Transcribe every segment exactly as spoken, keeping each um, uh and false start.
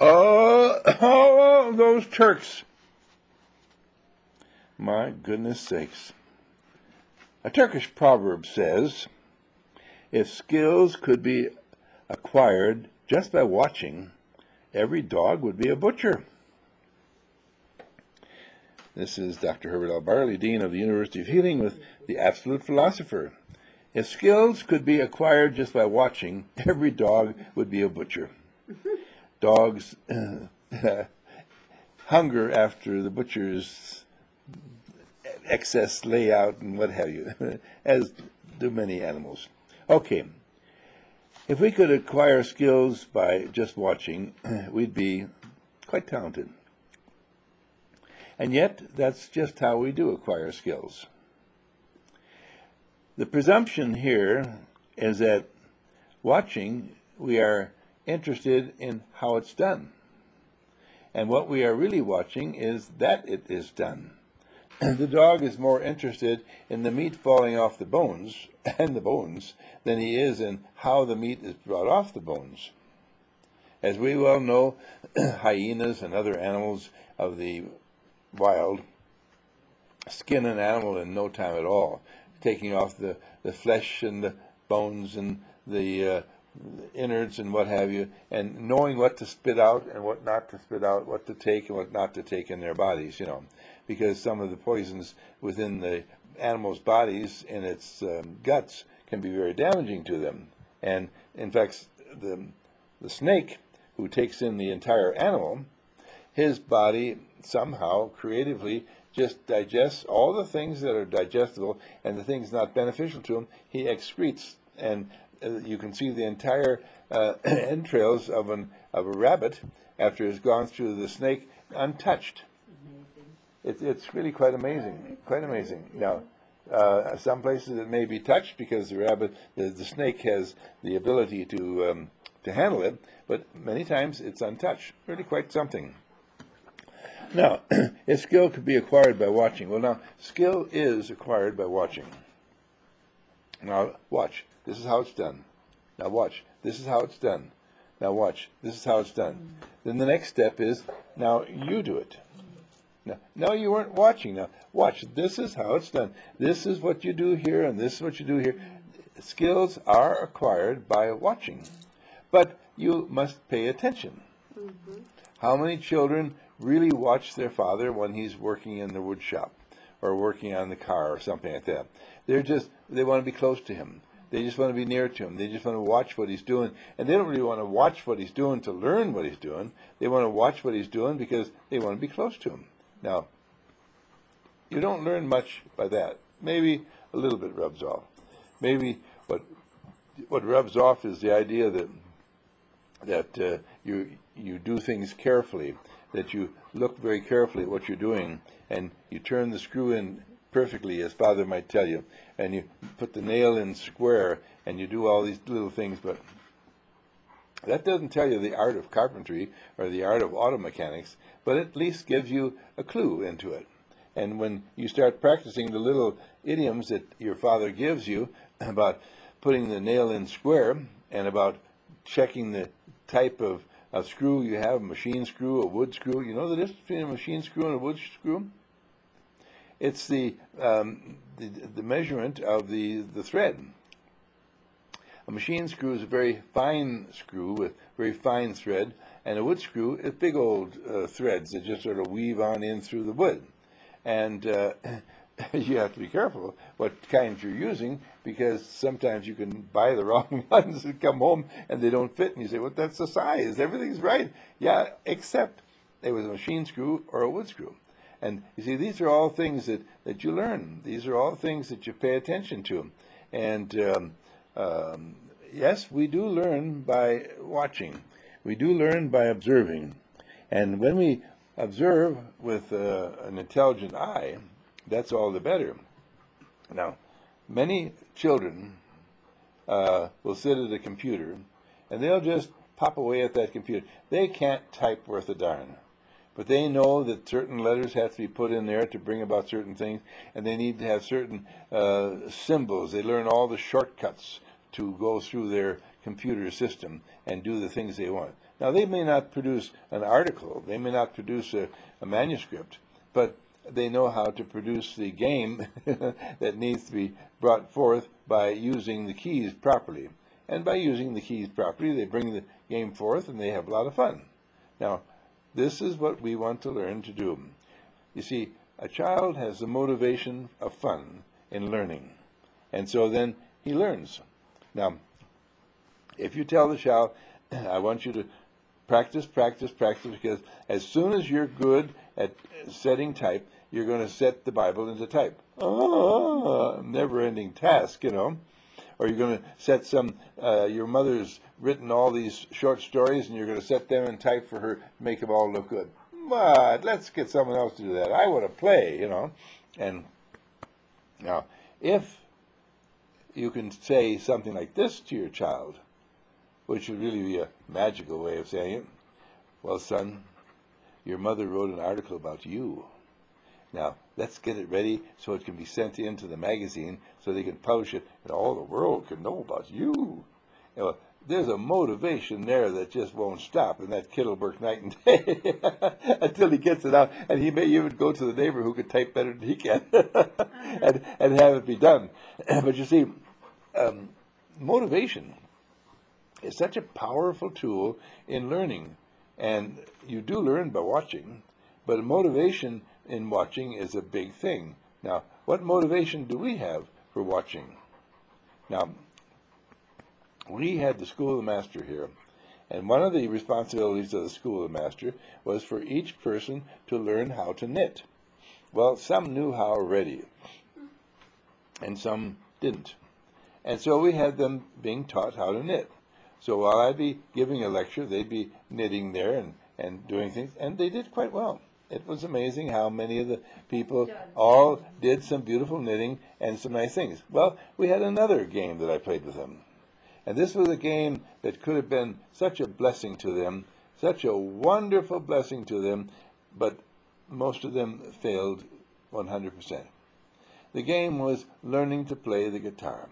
Oh, oh, those Turks. My goodness sakes. A Turkish proverb says, if skills could be acquired just by watching, every dog would be a butcher. This is Doctor Herbert L. Barley, Dean of the University of Healing, with the Absolute Philosopher. If skills could be acquired just by watching, every dog would be a butcher. Dogs uh, hunger after the butcher's excess layout and what have you, as do many animals. Okay, if we could acquire skills by just watching, we'd be quite talented. And yet, that's just how we do acquire skills. The presumption here is that watching, we are interested in how it's done. And what we are really watching is that it is done. The dog is more interested in the meat falling off the bones and the bones than he is in how the meat is brought off the bones. As we well know, hyenas and other animals of the wild skin an animal in no time at all, taking off the, the flesh and the bones and the uh, innards and what have you, and knowing what to spit out and what not to spit out, what to take and what not to take in their bodies, you know, because some of the poisons within the animal's bodies and its um, guts can be very damaging to them. And in fact, the, the snake who takes in the entire animal, his body somehow creatively just digests all the things that are digestible, and the things not beneficial to him he excretes. And uh, you can see the entire uh, entrails of an of a rabbit after it's gone through the snake untouched. It, it's really quite amazing, quite amazing. Now, uh, some places it may be touched because the rabbit, the, the snake has the ability to um, to handle it, but many times it's untouched. Really quite something. Now, if skill could be acquired by watching, well, now, skill is acquired by watching. Now, watch. This is how it's done. Now, watch. This is how it's done. Now, watch. This is how it's done. Then the next step is, now, you do it. Now, no, you weren't watching. Now, watch. This is how it's done. This is what you do here, and this is what you do here. Skills are acquired by watching. But you must pay attention. Mm-hmm. How many children really watch their father when he's working in the wood shop or working on the car or something like that? They're just, they want to be close to him. They just want to be near to him. They just want to watch what he's doing. And they don't really want to watch what he's doing to learn what he's doing. They want to watch what he's doing because they want to be close to him. Now, you don't learn much by that. Maybe a little bit rubs off. Maybe what what rubs off is the idea that that uh, you you do things carefully, that you look very carefully at what you're doing, and you turn the screw in perfectly, as Father might tell you, and you put the nail in square, and you do all these little things, but that doesn't tell you the art of carpentry or the art of auto mechanics, but at least gives you a clue into it. And when you start practicing the little idioms that your father gives you about putting the nail in square and about checking the type of a screw you have, a machine screw, a wood screw. You know the difference between a machine screw and a wood screw? It's the um, the, the measurement of the, the thread. A machine screw is a very fine screw with very fine thread, and a wood screw is big old uh, threads that just sort of weave on in through the wood. And uh, you have to be careful what kinds you're using, because sometimes you can buy the wrong ones and come home and they don't fit, and you say, well, that's the size, everything's right. Yeah, except it was a machine screw or a wood screw. And you see, these are all things that, that you learn. These are all things that you pay attention to. And um, um, yes, we do learn by watching. We do learn by observing. And when we observe with uh, an intelligent eye, that's all the better. Now, many children uh, will sit at a computer, and they'll just pop away at that computer. They can't type worth a darn, but they know that certain letters have to be put in there to bring about certain things, and they need to have certain uh, symbols. They learn all the shortcuts to go through their computer system and do the things they want. Now, they may not produce an article, they may not produce a, a manuscript, but they know how to produce the game that needs to be brought forth by using the keys properly. And by using the keys properly, they bring the game forth and they have a lot of fun. Now, this is what we want to learn to do. You see, a child has the motivation of fun in learning, and so then he learns. Now, if you tell the child, I want you to practice, practice, practice, because as soon as you're good at setting type, you're going to set the Bible into type. Oh, never-ending task, you know. Or you're going to set some, uh, your mother's written all these short stories, and you're going to set them in type for her to make them all look good. But let's get someone else to do that. I want to play, you know. And now, if you can say something like this to your child, which would really be a magical way of saying it, well, son, your mother wrote an article about you. Now, let's get it ready so it can be sent into the magazine so they can publish it and all the world can know about you. You know, there's a motivation there that just won't stop, and that kid will work night and day until he gets it out, and he may even go to the neighbor who can type better than he can and, and have it be done. But you see, um, motivation is such a powerful tool in learning, and you do learn by watching, but motivation in watching is a big thing. Now, what motivation do we have for watching? Now, we had the School of the Master here, and one of the responsibilities of the School of the Master was for each person to learn how to knit. Well, some knew how already, and some didn't. And so we had them being taught how to knit. So while I'd be giving a lecture, they'd be knitting there and, and doing things, and they did quite well. It was amazing how many of the people all did some beautiful knitting and some nice things. Well, we had another game that I played with them. And this was a game that could have been such a blessing to them, such a wonderful blessing to them, but most of them failed one hundred percent. The game was learning to play the guitar.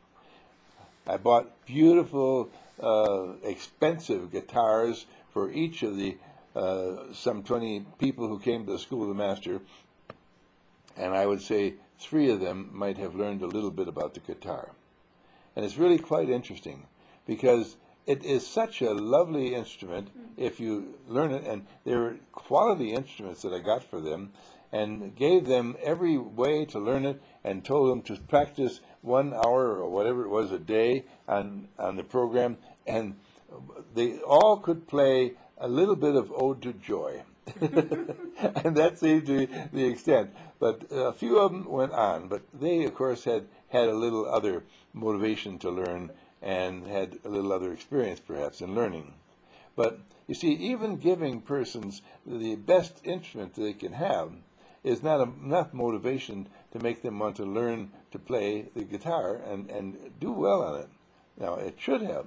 I bought beautiful, uh, expensive guitars for each of the Uh, some twenty people who came to the School of the Master, and I would say three of them might have learned a little bit about the guitar. And it's really quite interesting, because it is such a lovely instrument if you learn it, and they were quality instruments that I got for them, and gave them every way to learn it, and told them to practice one hour or whatever it was a day on, on the program, and they all could play a little bit of Ode to Joy. And that seemed to be the extent. But a few of them went on. But they, of course, had, had a little other motivation to learn and had a little other experience, perhaps, in learning. But, you see, even giving persons the best instrument they can have is not enough motivation to make them want to learn to play the guitar and, and do well on it. Now, it should have.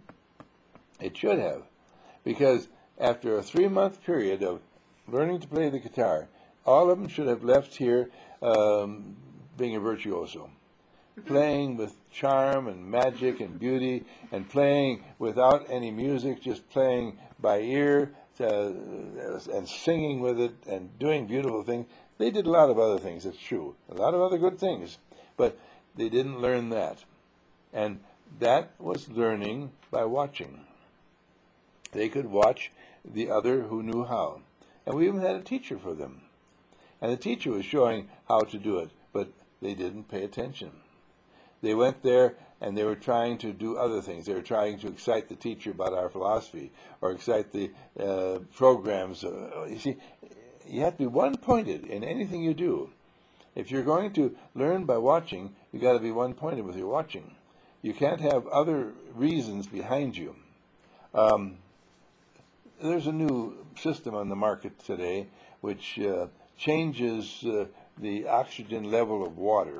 It should have. Because after a three-month period of learning to play the guitar, all of them should have left here um, being a virtuoso, playing with charm and magic and beauty, and playing without any music, just playing by ear uh, and singing with it and doing beautiful things. They did a lot of other things, it's true, a lot of other good things, but they didn't learn that. And that was learning by watching. They could watch the other who knew how. And we even had a teacher for them. And the teacher was showing how to do it, but they didn't pay attention. They went there and they were trying to do other things. They were trying to excite the teacher about our philosophy or excite the uh, programs. Uh, you see, you have to be one-pointed in anything you do. If you're going to learn by watching, you've got to be one-pointed with your watching. You can't have other reasons behind you. Um, There's a new system on the market today which uh, changes uh, the oxygen level of water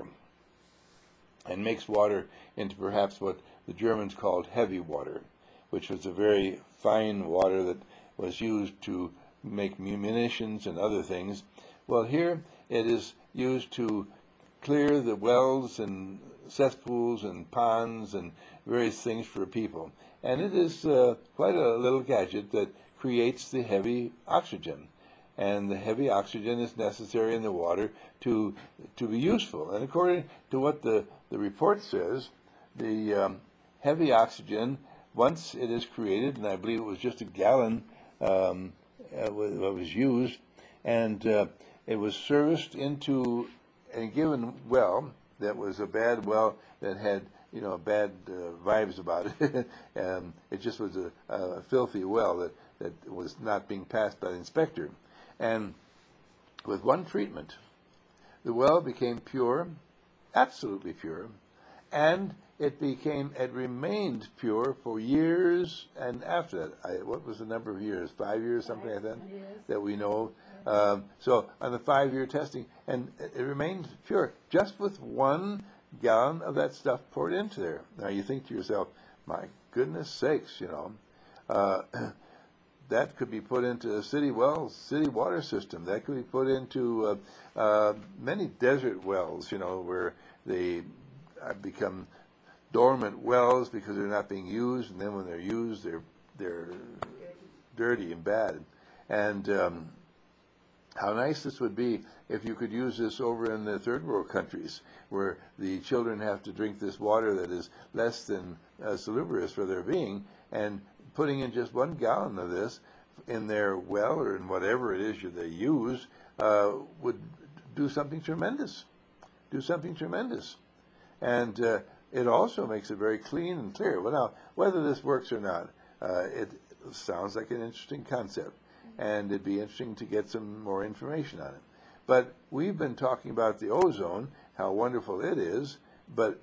and makes water into perhaps what the Germans called heavy water, which was a very fine water that was used to make munitions and other things. Well, here it is used to clear the wells and cesspools and ponds and various things for people. And it is uh, quite a little gadget that creates the heavy oxygen. And the heavy oxygen is necessary in the water to to be useful. And according to what the, the report says, the um, heavy oxygen, once it is created, and I believe it was just a gallon um, uh, what was used, and uh, it was serviced into a given well that was a bad well that had, you know, bad uh, vibes about it. um, it just was a, a filthy well that, that was not being passed by the inspector. And with one treatment, the well became pure, absolutely pure, and it became, it remained pure for years, and after that, I, what was the number of years? Five years, something like that, that we know. Um, so on the five-year testing, and it, it remained pure, just with one gallon of that stuff poured into there. Now you think to yourself, my goodness sakes, you know, uh, that could be put into a city well, city water system. That could be put into uh, uh, many desert wells, you know, where they uh, become dormant wells because they're not being used, and then when they're used, they're they're dirty and bad. And um, how nice this would be if you could use this over in the third world countries, where the children have to drink this water that is less than uh, salubrious for their being, and putting in just one gallon of this in their well or in whatever it is they use uh, would do something tremendous, do something tremendous. And uh, it also makes it very clean and clear. Well, now, whether this works or not, uh, it sounds like an interesting concept, and it'd be interesting to get some more information on it. But we've been talking about the ozone, how wonderful it is, but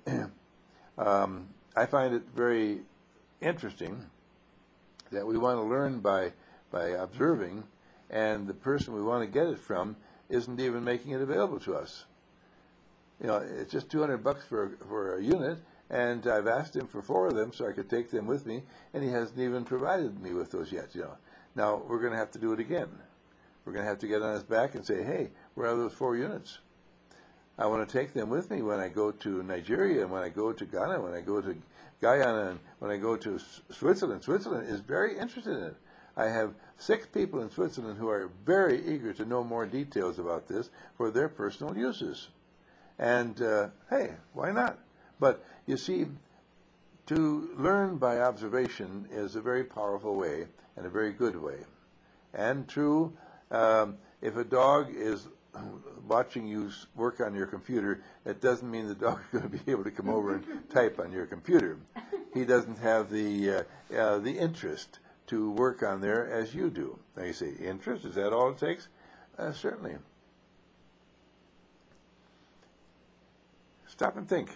um, I find it very interesting that we want to learn by by observing, and the person we want to get it from isn't even making it available to us. You know, it's just two hundred bucks for for a unit, and I've asked him for four of them so I could take them with me, and he hasn't even provided me with those yet. You know, now we're going to have to do it again. We're going to have to get on his back and say, hey, where are those four units? I want to take them with me when I go to Nigeria, and when I go to Ghana, when I go to Guyana, and when I go to Switzerland. Switzerland is very interested in it. I have six people in Switzerland who are very eager to know more details about this for their personal uses. And, uh, hey, why not? But, you see, to learn by observation is a very powerful way and a very good way. And true, um, if a dog is watching you work on your computer, that doesn't mean the dog is going to be able to come over and type on your computer. He doesn't have the uh, uh, the interest to work on there as you do. Now you say, interest? Is that all it takes? Uh, certainly. Stop and think.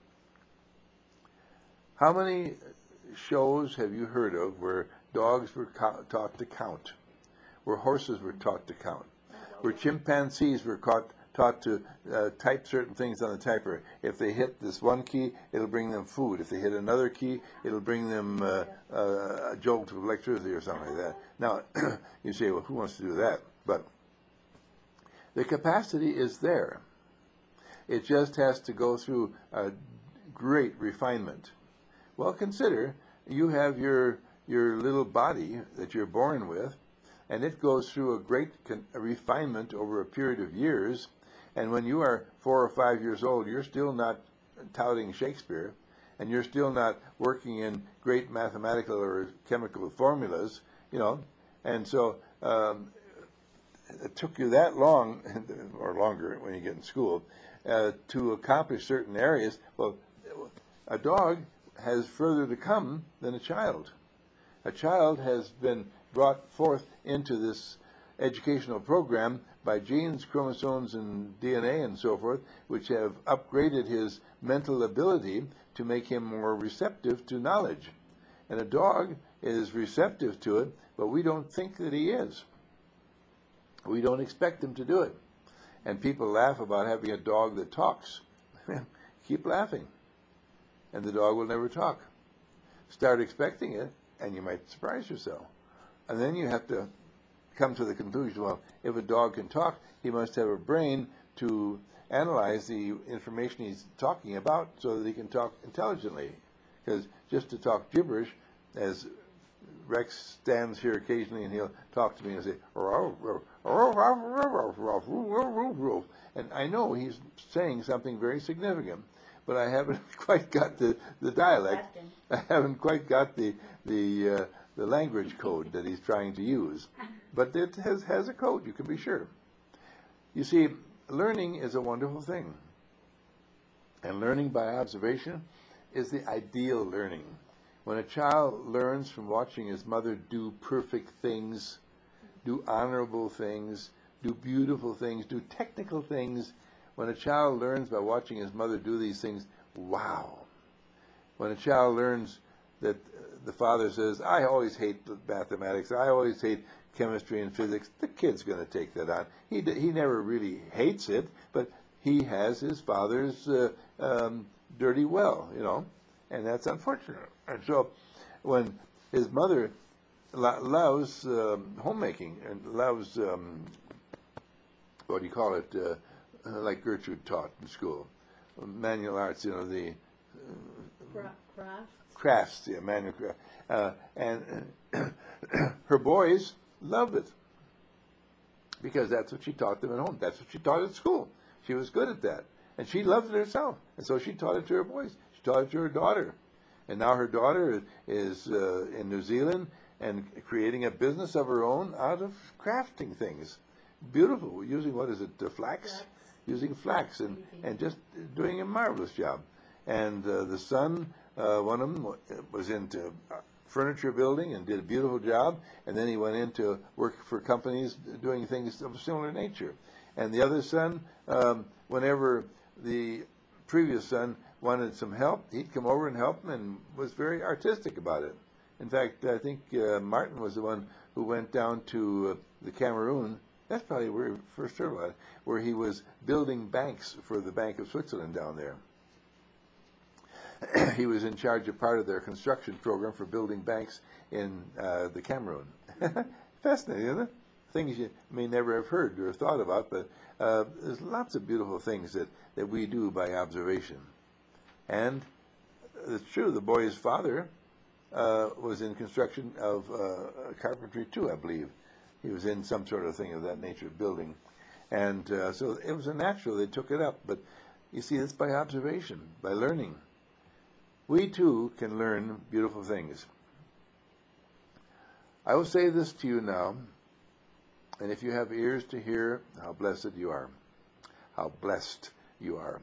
How many shows have you heard of where dogs were co- taught to count, where horses were taught to count, where chimpanzees were caught, taught to uh, type certain things on the typer? If they hit this one key, it'll bring them food. If they hit another key, it'll bring them uh, uh, a jolt of electricity or something like that. Now, you say, well, who wants to do that? But the capacity is there. It just has to go through a great refinement. Well, consider you have your your little body that you're born with, and it goes through a great con- a refinement over a period of years. And when you are four or five years old, you're still not touting Shakespeare, and you're still not working in great mathematical or chemical formulas, you know. And so um, it took you that long, or longer when you get in school, uh, to accomplish certain areas. Well, a dog has further to come than a child. A child has been brought forth into this educational program by genes, chromosomes, and D N A and so forth, which have upgraded his mental ability to make him more receptive to knowledge. And a dog is receptive to it, but we don't think that he is. We don't expect him to do it. And people laugh about having a dog that talks. Keep laughing, and the dog will never talk. Start expecting it, and you might surprise yourself. And then you have to come to the conclusion, well, if a dog can talk, he must have a brain to analyze the information he's talking about so that he can talk intelligently. Because just to talk gibberish, as Rex stands here occasionally and he'll talk to me and say, and I know he's saying something very significant, but I haven't quite got the, the dialect. I haven't quite got the the uh, the language code that he's trying to use. But it has, has a code, you can be sure. You see, learning is a wonderful thing. And learning by observation is the ideal learning. When a child learns from watching his mother do perfect things, do honorable things, do beautiful things, do technical things, when a child learns by watching his mother do these things, wow. When a child learns that the father says, I always hate mathematics, I always hate chemistry and physics, the kid's going to take that on. He, he never really hates it, but he has his father's uh, um, dirty well, you know, and that's unfortunate. And so when his mother lo loves um, homemaking and loves, um, what do you call it, uh, like Gertrude taught in school, manual arts, you know, the uh, crafts, crafts, yeah, manual craft, uh, and her boys loved it because that's what she taught them at home. That's what she taught at school. She was good at that, and she loved it herself, and so she taught it to her boys. She taught it to her daughter, and now her daughter is uh, in New Zealand and creating a business of her own out of crafting things. Beautiful, using, what is it, uh, flax? flax? Using flax, and, and just doing a marvelous job. And uh, the son, uh, one of them was into furniture building and did a beautiful job, and then he went into work for companies doing things of a similar nature. And the other son, um, whenever the previous son wanted some help, he'd come over and help him and was very artistic about it. In fact, I think uh, Martin was the one who went down to uh, the Cameroon. That's probably where he first heard about it, where he was building banks for the Bank of Switzerland down there. He was in charge of part of their construction program for building banks in uh, the Cameroon. Fascinating, isn't it? Things you may never have heard or thought about, but uh, there's lots of beautiful things that, that we do by observation. And it's true, the boy's father uh, was in construction of uh, carpentry too, I believe. He was in some sort of thing of that nature, building. And uh, so it was a natural, they took it up. But you see, it's by observation, by learning. We too can learn beautiful things. I will say this to you now, and if you have ears to hear, how blessed you are. How blessed you are.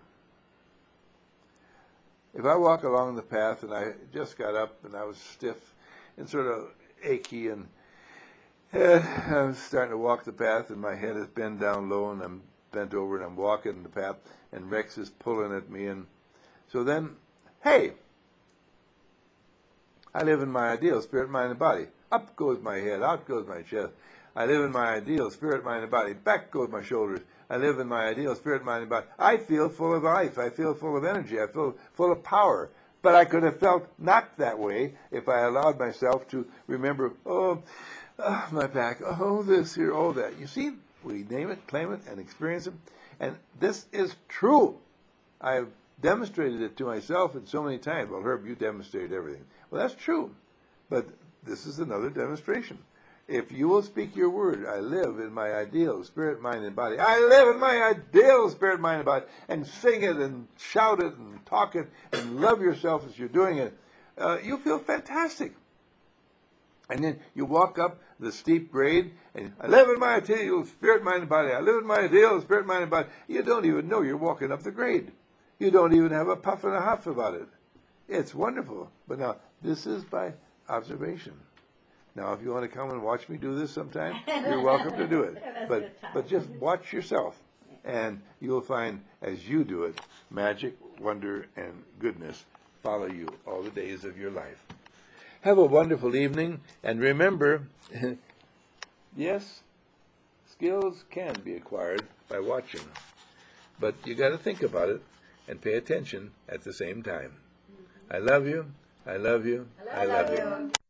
If I walk along the path and I just got up and I was stiff and sort of achy and uh, I'm starting to walk the path and my head is bent down low and I'm bent over and I'm walking the path and Rex is pulling at me, and so then, hey, I live in my ideal, spirit, mind, and body. Up goes my head, out goes my chest. I live in my ideal, spirit, mind, and body. Back goes my shoulders. I live in my ideal, spirit, mind, and body. I feel full of life. I feel full of energy. I feel full of power. But I could have felt not that way if I allowed myself to remember, oh, oh my back, oh, this here, oh, that. You see, we name it, claim it, and experience it. And this is true. I've demonstrated it to myself in so many times. Well, Herb, you demonstrated everything. Well, that's true. But this is another demonstration. If you will speak your word, I live in my ideal, spirit, mind, and body. I live in my ideal, spirit, mind, and body. And sing it and shout it and talk it and love yourself as you're doing it. Uh, you feel fantastic. And then you walk up the steep grade and I live in my ideal, spirit, mind, and body. I live in my ideal, spirit, mind, and body. You don't even know you're walking up the grade. You don't even have a puff and a huff about it. It's wonderful. But now, this is by observation. Now, if you want to come and watch me do this sometime, you're welcome to do it. But but just watch yourself, and you'll find as you do it, magic, wonder, and goodness follow you all the days of your life. Have a wonderful evening, and remember, yes, skills can be acquired by watching, but you got to think about it and pay attention at the same time. I love you. I love you. I love, I love you. you.